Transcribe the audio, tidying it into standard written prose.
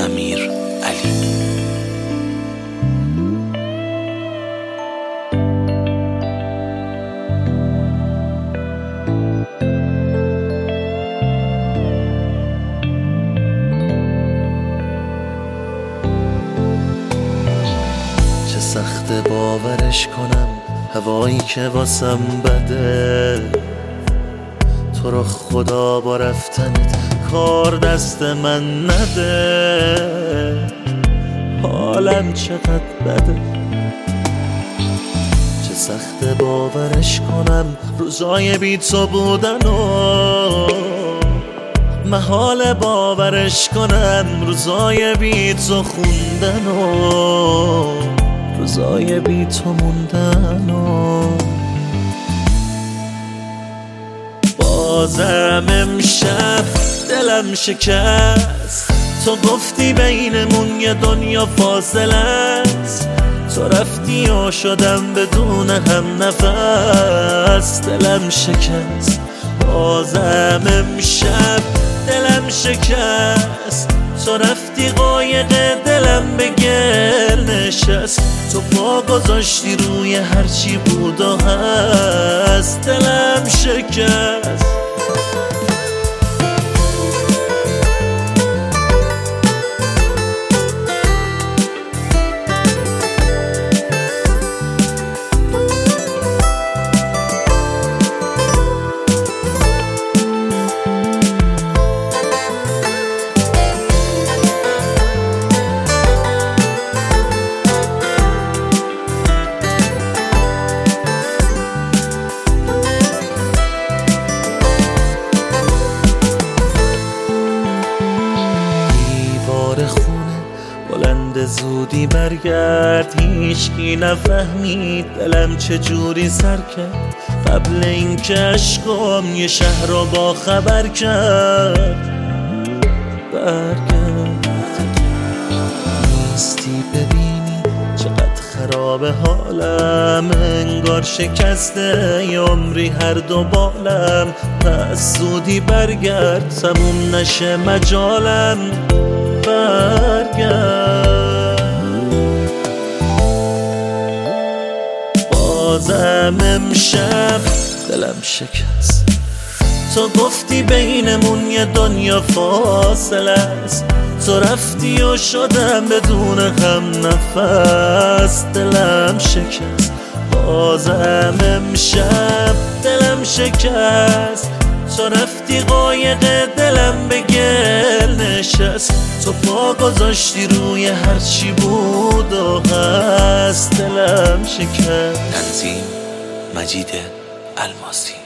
امیر علی. چه سخت باورش کنم هوایی که واسم بده، تو رو خدا با رفتنت کار دست من نده. حالم چقدر بده، چه سخت باورش کنم روزای بی تو بودن و محال باورش کنم روزای بی تو خوندن و روزای بی تو موندن و بازم امشب دلم شکست. تو گفتی بینمون یه دنیا فاصله است، تو رفتی و شدم بدون هم نفس. دلم شکست بازم امشب دلم شکست، تو رفتی قایق دلم به گل نشست. تو پا گذاشتی روی هرچی بود و هست، دلم شکست. بلند زودی برگرد، هیچکی نفهمید دلم چجوری سر کرد. قبل اینکه عشقم یه شهر رو با خبر کرد. برگرد نیستی ببینی چقدر خراب حالم، انگار شکسته ی عمری هر دو بالم. پس زودی برگرد تموم نشه مجالم. بازم امشب دلم شکست، تو گفتی بینمون یه دنیا فاصله است، تو رفتی و شدم بدون هم نفس. دلم شکست بازم امشب دلم شکست، تو رفتی قایق دلم به گل نشست. تو پا گذاشتی روی هرچی بود و هست، دلم شکست. تنظیم مجید الماسی.